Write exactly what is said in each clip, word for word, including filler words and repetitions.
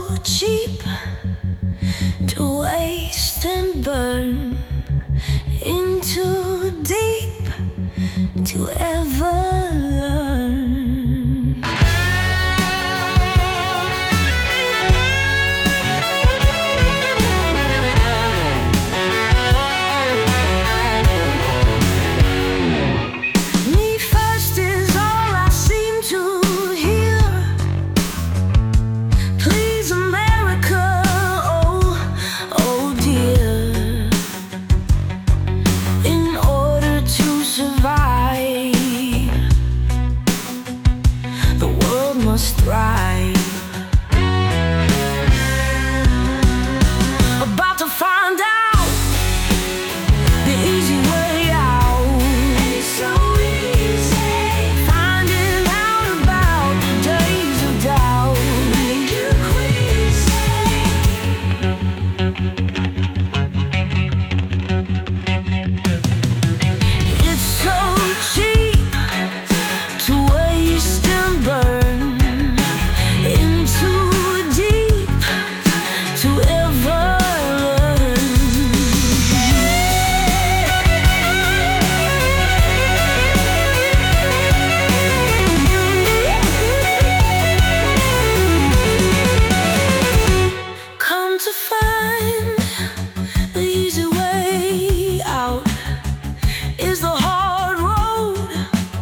cheap to waste and burn, into deep to ever learn. Me first is all I seem to hear. Please America, oh, oh dear. In order to survive, the world must thrive. About to find out the easy way out. It's so easy finding out about the days of doubt. Make you queasy. It's so cheap to waste and burn, into deep to ever learn. Come to find the easy way out is the hard road.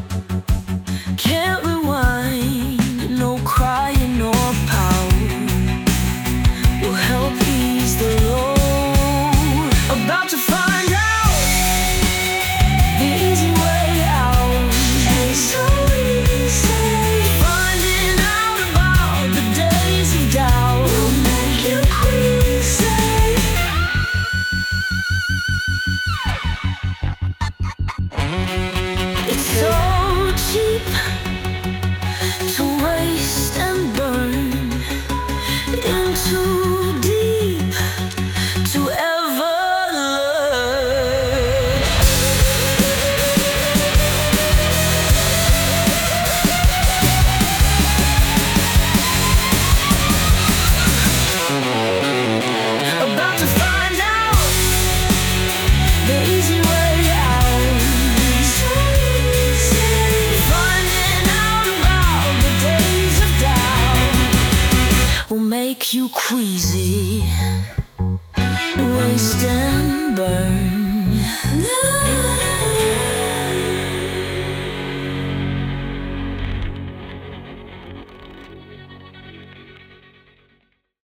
Can't rewind, no crying or pout will help ease the load. About to find out the easy way out. It's so easy finding out about the days of doubt. Will make you queasy. It's so cheap to waste and burn, into deep to ever learn. About to find out the easy way out. So easy finding out about the days of doubt will make you queasy, waste and burn.